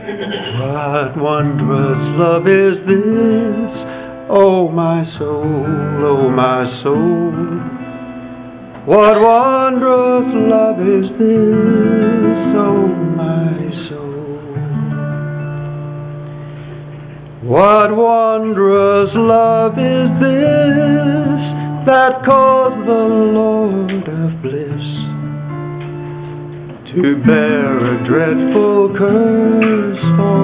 What wondrous love is this, oh my soul, what wondrous love is this, oh my soul. What wondrous love is this that calls the Lord of bliss to bear a dreadful curse for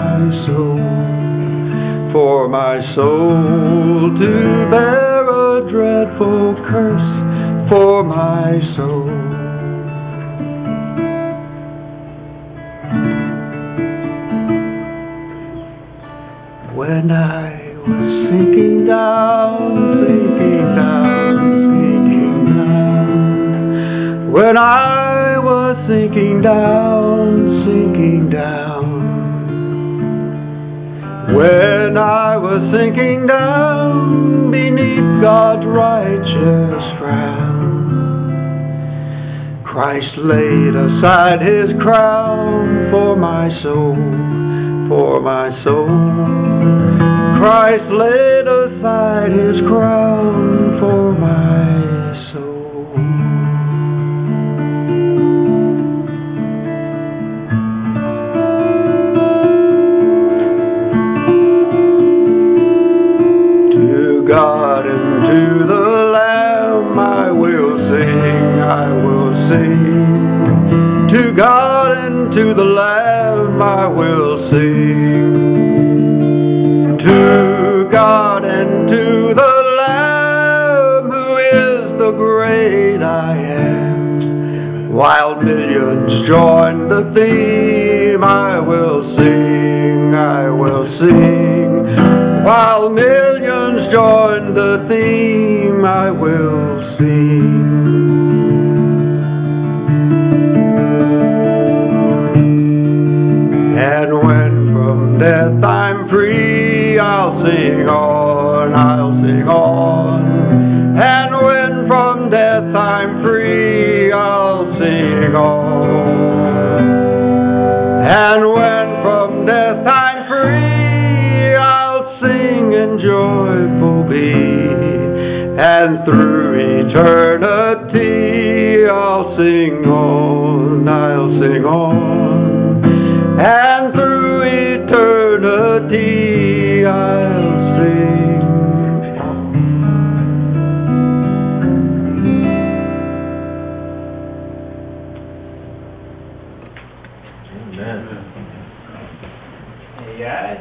my soul, to bear a dreadful curse for my soul. When I was sinking down, when I was sinking down, when I was sinking down beneath God's righteous frown, Christ laid aside his crown for my soul, for my soul. Christ laid aside his crown for my soul. To God and to the Lamb I will sing, I will sing. To God and to the Lamb I will sing. To God and to the Lamb who is the great I am. While millions join the theme I will sing, I will sing. While millions join the theme I will sing. And when from death I'm free, I'll sing on, I'll sing on. And when from death I'm free, I'll sing on. And when from death I'm free, I'll sing and joyful be. And through eternity I'll sing on, I'll sing on. And through eternity I'll sing. Amen. Hey guys.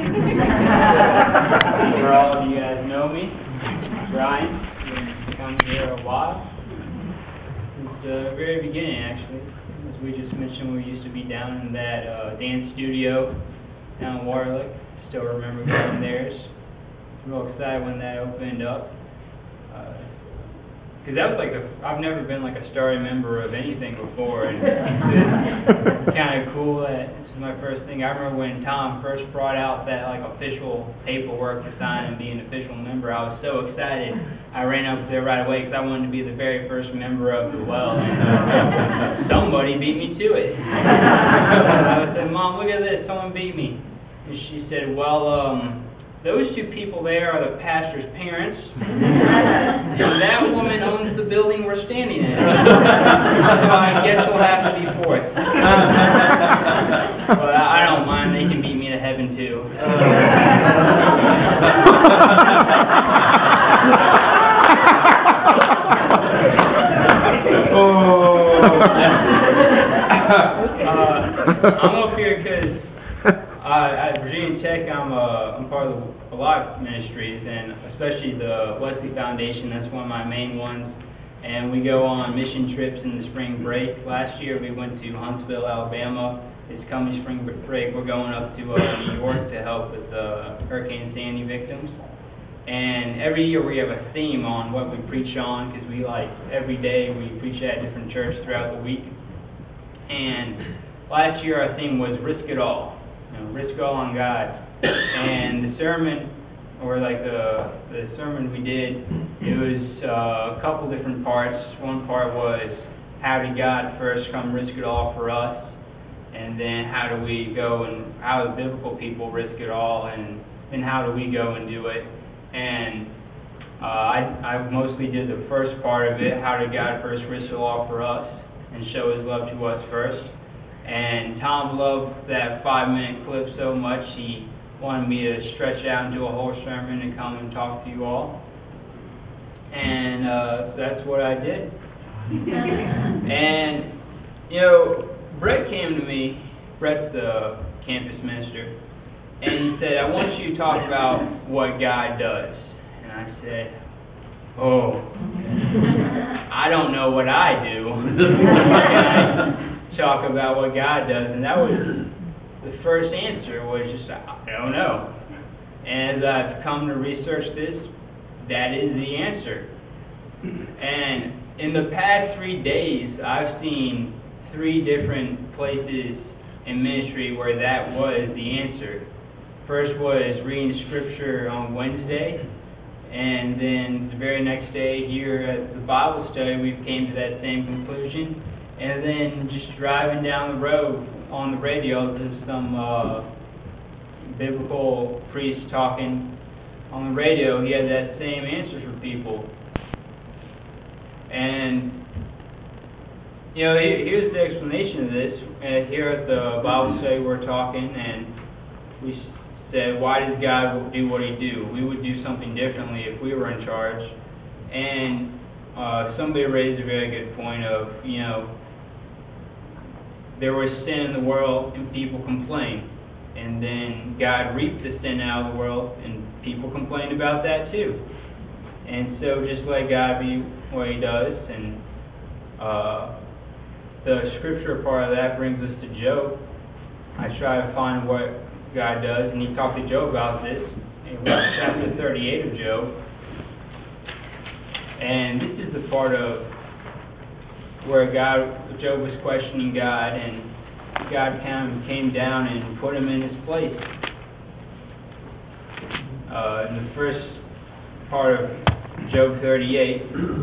For all of you guys know me, Brian. I've been coming here a while. Since the very beginning, actually. As we just mentioned, we used to be down in that dance studio down in Waterloo. Still remember going there. Real excited when that opened up. Because that was like I've never been like a starting member of anything before, and it's kind of cool that this is my first thing. I remember when Tom first brought out that like official paperwork to sign and be an official member. I was so excited. I ran up there right away because I wanted to be the very first member of the Well. And somebody beat me to it. I said, "Mom, look at this. Someone beat me." And she said, "Well, those two people there are the pastor's parents. And that woman owns the building we're standing in. So I guess we'll have to be fourth." But I don't mind. They can beat me to heaven too. I'm up here because at Virginia Tech, I'm part of a lot of ministries, and especially the Wesley Foundation. That's one of my main ones. And we go on mission trips in the spring break. Last year we went to Huntsville, Alabama. This coming spring break we're going up to New York to help with Hurricane Sandy victims. And every year we have a theme on what we preach on, because every day we preach at a different church throughout the week. And last year our theme was risk it all. Risk it all on God. And the sermon, or the sermon we did, it was a couple different parts. One part was how did God first come risk it all for us. And then how do we go and how do biblical people risk it all, and then how do we go and do it? And I mostly did the first part of it, how did God first risk it all for us and show his love to us first. And Tom loved that 5-minute clip so much, he wanted me to stretch out and do a whole sermon and come and talk to you all. And that's what I did. And, you know, Brett came to me, Brett's the campus minister, and he said, I want you to talk about what God does. And I said, oh, I don't know what I do. I talk about what God does. And that was the first answer, was just, I don't know. And as I've come to research this, that is the answer. And in the past 3 days, I've seen 3 different places in ministry where that was the answer. First was reading scripture on Wednesday, and then the very next day here at the Bible study, we came to that same conclusion. And then just driving down the road on the radio, there's some biblical priest talking on the radio. He had that same answer for people. And, you know, here's the explanation of this. Here at the Bible study, we're talking, and we said, why does God do what he do? We would do something differently if we were in charge. And somebody raised a very good point of, you know, there was sin in the world and people complained. And then God reaped the sin out of the world and people complained about that too. And so just let God be what he does. And the scripture part of that brings us to Job. I try to find what God does, and he talked to Job about this in chapter 38 of Job. And this is the part of where Job was questioning God, and God kind of came down and put him in his place. In the first part of Job 38,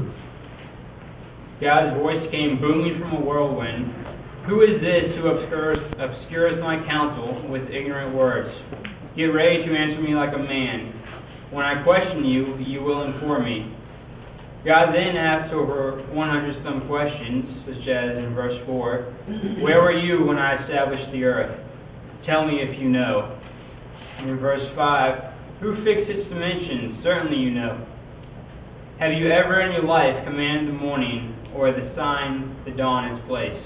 God's voice came booming from a whirlwind. Who is this who obscures my counsel with ignorant words? Get ready to answer me like a man. When I question you, you will inform me. God then asked over 100-some questions, such as in verse 4, where were you when I established the earth? Tell me if you know. And in verse 5, who fixed its dimensions? Certainly you know. Have you ever in your life commanded the morning or the sign the dawn its place?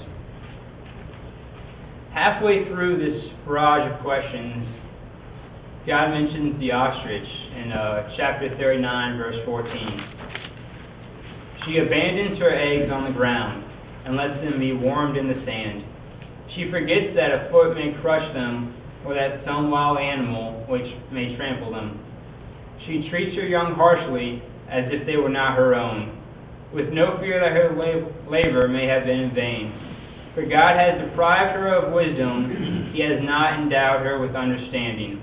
Halfway through this barrage of questions, God mentions the ostrich in chapter 39, verse 14. She abandons her eggs on the ground and lets them be warmed in the sand. She forgets that a foot may crush them, or that some wild animal which may trample them. She treats her young harshly, as if they were not her own, with no fear that her labor may have been in vain. For God has deprived her of wisdom, he has not endowed her with understanding.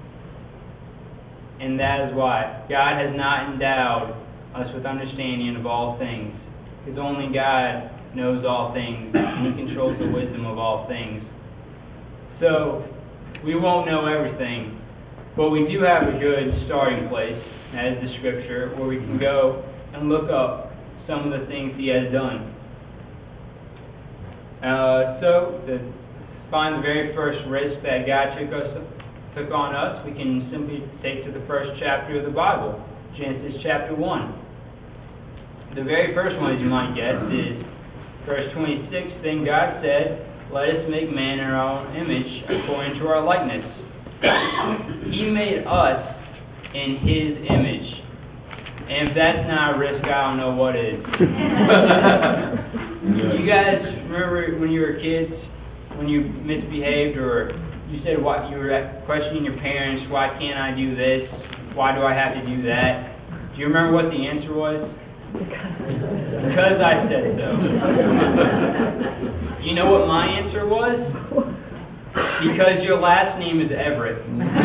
And that is why God has not endowed us with understanding of all things, because only God knows all things, and he controls the wisdom of all things. So, we won't know everything, but we do have a good starting place, as the scripture, where we can go and look up some of the things he has done. So, to find the very first risk that God took on us, we can simply take to the first chapter of the Bible, Genesis chapter 1. The very first one, as you might guess, is verse 26. Then God said, let us make man in our own image, according to our likeness. He made us in his image. And if that's not a risk, I don't know what is. You guys remember when you were kids, when you misbehaved, or you said what you were questioning your parents, why can't I do this? Why do I have to do that? Do you remember what the answer was? Because I said so. You know what my answer was? Because your last name is Everett.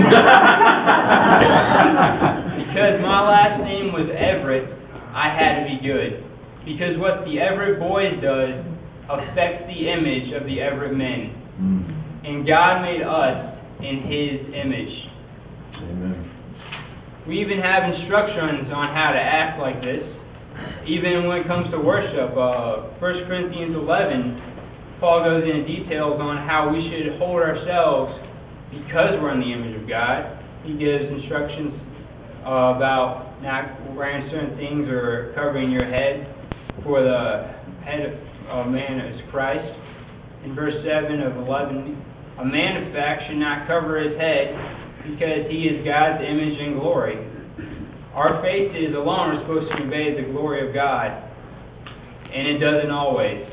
Because my last name was Everett, I had to be good. Because what the Everett boys does affects the image of the Everett men. And God made us in His image. Amen. We even have instructions on how to act like this. Even when it comes to worship, 1 Corinthians 11, Paul goes into details on how we should hold ourselves because we're in the image of God. He gives instructions about not wearing certain things or covering your head, for the head of man is Christ. In verse 7 of 11, a man of fact should not cover his head because he is God's image and glory. Our faith is alone supposed to convey the glory of God, and it doesn't always.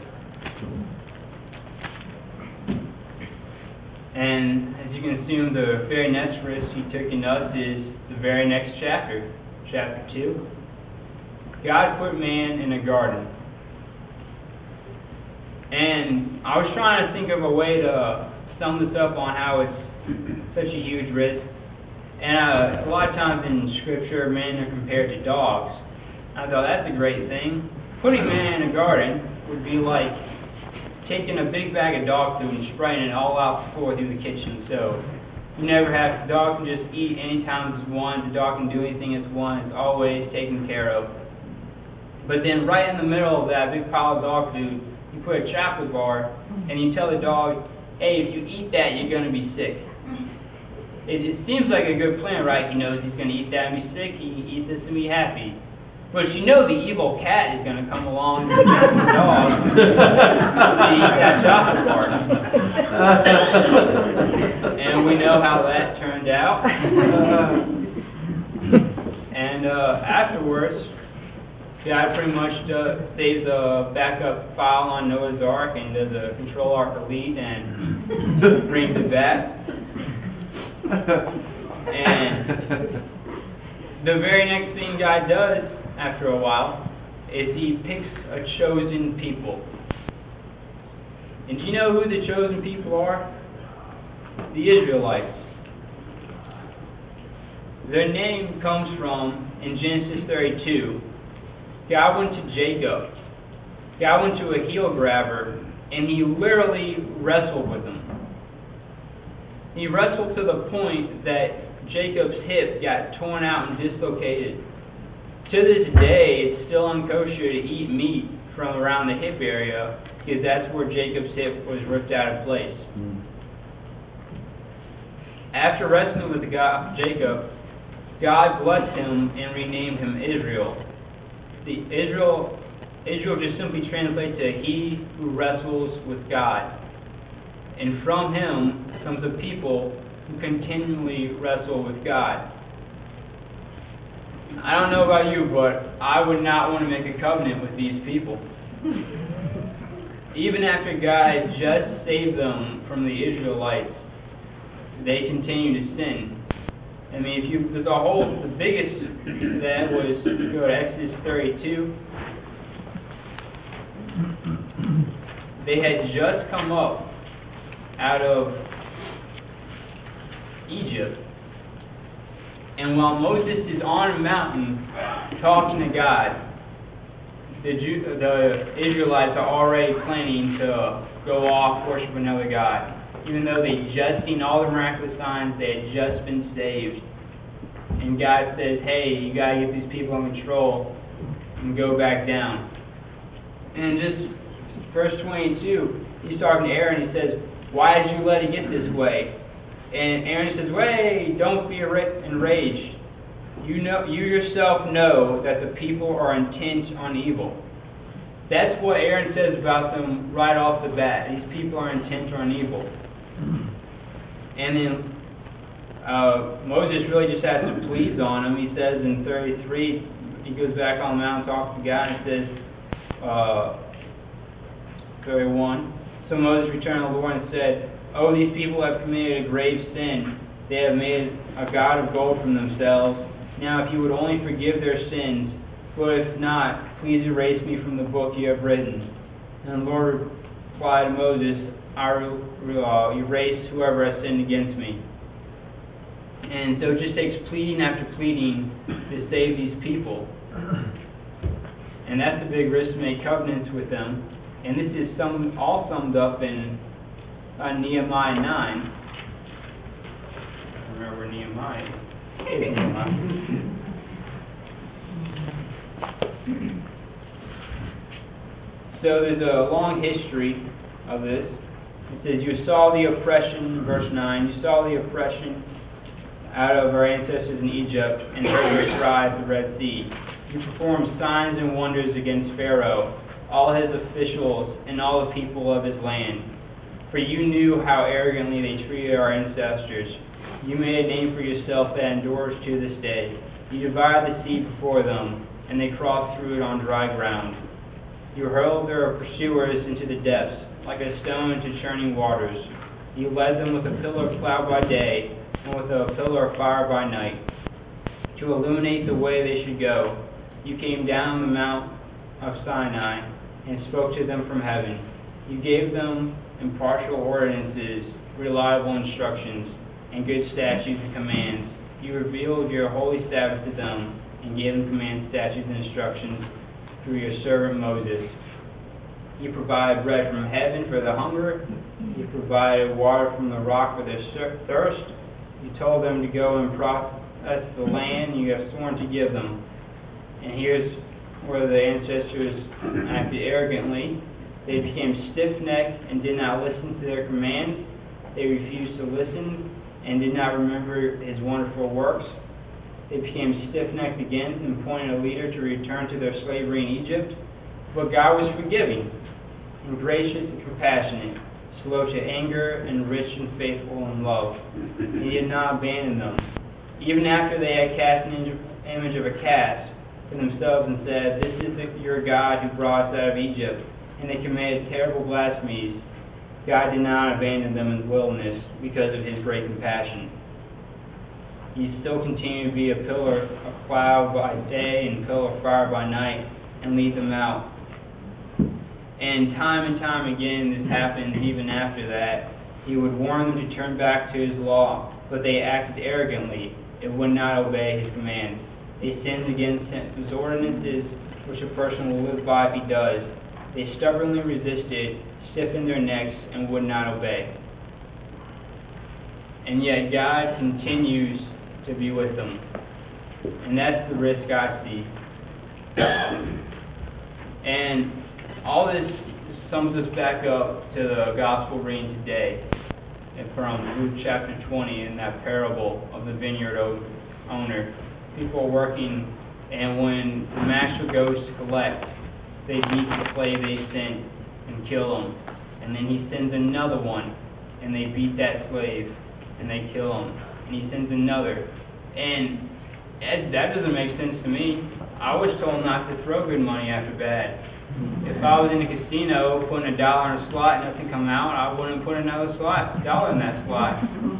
And as you can assume, the very next risk He took in us is the very next chapter, chapter 2. God put man in a garden. And I was trying to think of a way to sum this up on how it's such a huge risk. And a lot of times in Scripture, men are compared to dogs. I thought, that's a great thing. Putting man in a garden would be like taking a big bag of dog food and spraying it all out the floor through the kitchen. So you never have, the dog can just eat anytime it's wants. The dog can do anything it's wants. It's always taken care of. But then right in the middle of that big pile of dog food, you put a chocolate bar, and you tell the dog, hey, if you eat that, you're going to be sick. It seems like a good plan, right? He knows he's going to eat that and be sick. He eats this and be happy. But you know the evil cat is going to come along and get the dog to eat that chocolate bar. And we know how that turned out. And afterwards, God pretty much saves a backup file on Noah's Ark and does a control Ark Elite and brings it back. And the very next thing God does after a while is He picks a chosen people. And do you know who the chosen people are? The Israelites. Their name comes from, in Genesis 32, God went to Jacob. God went to a heel grabber, and He literally wrestled with him. He wrestled to the point that Jacob's hip got torn out and dislocated. To this day, it's still unkosher to eat meat from around the hip area because that's where Jacob's hip was ripped out of place. After wrestling with Jacob, God blessed him and renamed him Israel. Israel just simply translates to he who wrestles with God. And from him comes a people who continually wrestle with God. I don't know about you, but I would not want to make a covenant with these people. Even after God just saved them from the Israelites, they continue to sin. I mean, the biggest that was, go to Exodus 32. They had just come up out of Egypt. And while Moses is on a mountain talking to God, the Israelites are already planning to go off, worship another god. Even though they'd just seen all the miraculous signs, they had just been saved. And God says, hey, you got to get these people under control and go back down. And just verse 22, he's talking to Aaron. He says, why did you let it get this way? And Aaron says, wait, don't be enraged. You yourself know that the people are intent on evil. That's what Aaron says about them right off the bat. These people are intent on evil. And then Moses really just has to please on him. He says in 33, he goes back on the mountain, talks to God, and says, 31, so Moses returned to the Lord and said, oh, these people have committed a grave sin. They have made a god of gold from themselves. Now, if you would only forgive their sins, but if not, please erase me from the book you have written. And the Lord replied to Moses, I will erase whoever has sinned against me. And so it just takes pleading after pleading to save these people. And that's the big risk to make covenants with them. And this is all summed up in Nehemiah 9. Remember where Nehemiah is. It's Nehemiah. So there's a long history of this. It says, you saw the oppression, verse 9, you saw the oppression out of our ancestors in Egypt and heard their cry at the Red Sea. You performed signs and wonders against Pharaoh, all his officials, and all the people of his land. For you knew how arrogantly they treated our ancestors. You made a name for yourself that endures to this day. You divided the sea before them, and they crossed through it on dry ground. You hurled their pursuers into the depths, like a stone into churning waters. You led them with a pillar of cloud by day, and with a pillar of fire by night, to illuminate the way they should go. You came down the Mount of Sinai, and spoke to them from heaven. You gave them impartial ordinances, reliable instructions, and good statutes and commands. You revealed your holy Sabbath to them, and gave them commands, statutes, and instructions through your servant Moses. You provided bread from heaven for the hunger. You provided water from the rock for their thirst. You told them to go and possess the land you have sworn to give them. And here's where the ancestors acted arrogantly. They became stiff-necked and did not listen to their commands. They refused to listen and did not remember his wonderful works. They became stiff-necked again and appointed a leader to return to their slavery in Egypt. But God was forgiving and gracious and compassionate, slow to anger and rich and faithful in love. He did not abandon them. Even after they had cast an image of a calf for themselves and said, "This is your God who brought us out of Egypt," and they committed terrible blasphemies, God did not abandon them in the wilderness because of his great compassion. He still continued to be a pillar of cloud by day and pillar of fire by night and lead them out. And time again, this happened even after that. He would warn them to turn back to his law, but they acted arrogantly and would not obey his commands. They sinned against his ordinances, which a person will live by if he does. They stubbornly resisted, stiffened their necks, and would not obey. And yet God continues to be with them. And that's the risk I see. And all this sums us back up to the gospel reading today from Luke chapter 20 in that parable of the vineyard owner. People are working, and when the master goes to collect, they beat the slave they sent and kill him. And then he sends another one, and they beat that slave, and they kill him. And he sends another. And that doesn't make sense to me. I was told not to throw good money after bad. If I was in a casino putting $1 in a slot and nothing come out, I wouldn't put another $1 in that slot.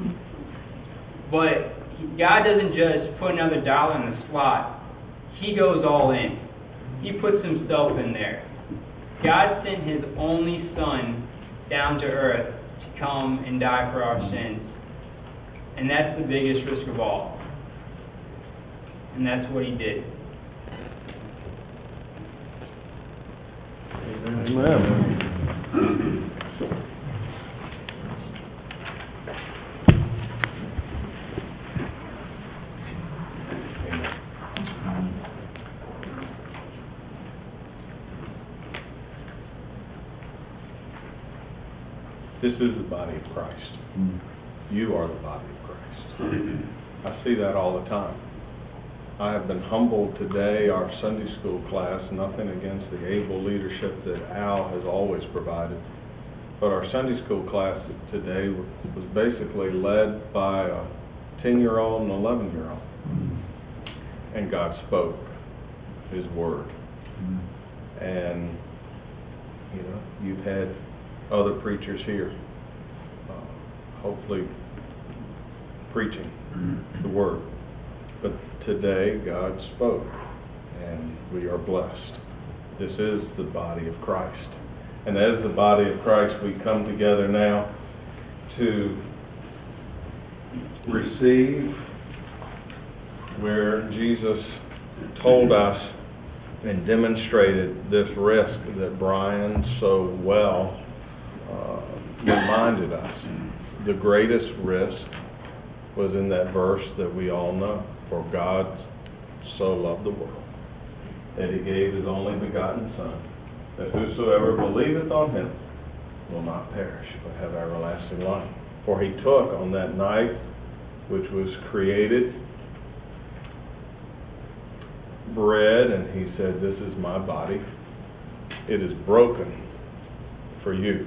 But God doesn't just put another $1 in the slot. He goes all in. He puts himself in there. God sent his only Son down to earth to come and die for our sins. And that's the biggest risk of all. And that's what he did. Amen. This is the body of Christ. You are the body of Christ. I see that all the time. I have been humbled today, our Sunday school class, nothing against the able leadership that Al has always provided, but our Sunday school class today was basically led by a 10-year-old and 11-year-old. And God spoke his word. And, you know, you've had other preachers here, hopefully preaching the word. But today, God spoke, and we are blessed. This is the body of Christ. And as the body of Christ, we come together now to receive where Jesus told us and demonstrated this risk that Brian so well reminded us the greatest risk was in that verse that we all know. For God so loved the world that he gave his only begotten Son, that whosoever believeth on him will not perish, but have everlasting life. For he took on that night which was created bread, and he said, "This is my body. It is broken for you."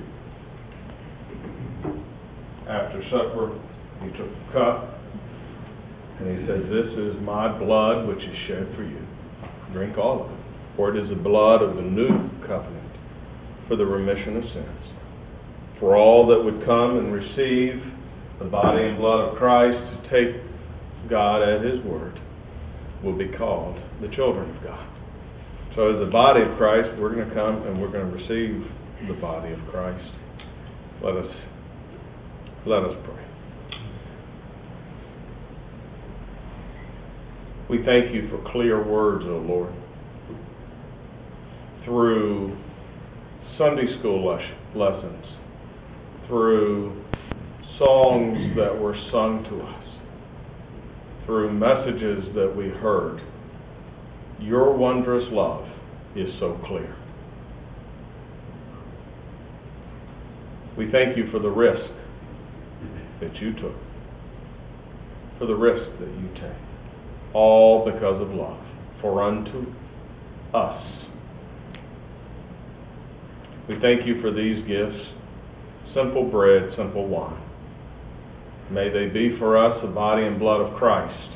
After supper, he took the cup, and he said, "This is my blood which is shed for you. Drink all of it, for it is the blood of the new covenant for the remission of sins. For all that would come and receive the body and blood of Christ, to take God at his word, will be called the children of God." So as the body of Christ, we're going to come and we're going to receive the body of Christ. Let us pray. We thank you for clear words, O Lord. Through Sunday school lessons, through songs that were sung to us, through messages that we heard, your wondrous love is so clear. We thank you for the risk that you took, for the risk that you take, all because of love. For unto us. We thank you for these gifts, simple bread, simple wine. May they be for us the body and blood of Christ,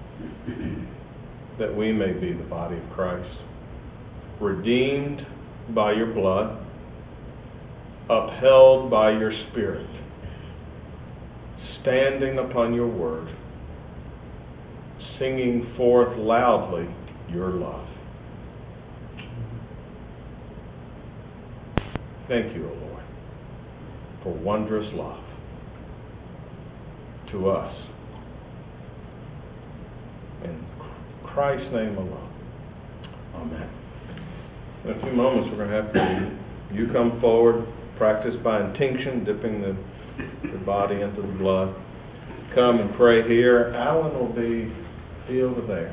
that we may be the body of Christ, redeemed by your blood, upheld by your Spirit, standing upon your word, singing forth loudly your love. Thank you, O Lord, for wondrous love to us. In Christ's name alone. Amen. In a few moments we're going to have you come forward, practice by intinction, dipping the body into the blood. Come and pray here. Alan will be over there.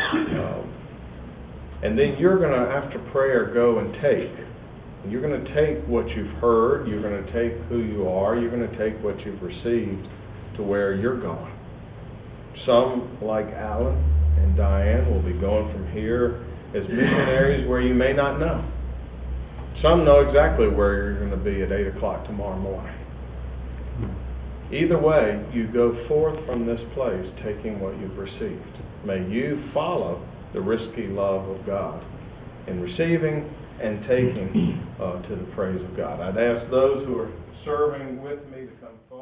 And then you're going to, after prayer, go and take. You're going to take what you've heard. You're going to take who you are. You're going to take what you've received to where you're going. Some, like Alan and Diane, will be going from here as missionaries where you may not know. Some know exactly where you're going to be at 8 o'clock tomorrow morning. Either way, you go forth from this place taking what you've received. May you follow the risky love of God in receiving and taking to the praise of God. I'd ask those who are serving with me to come forward.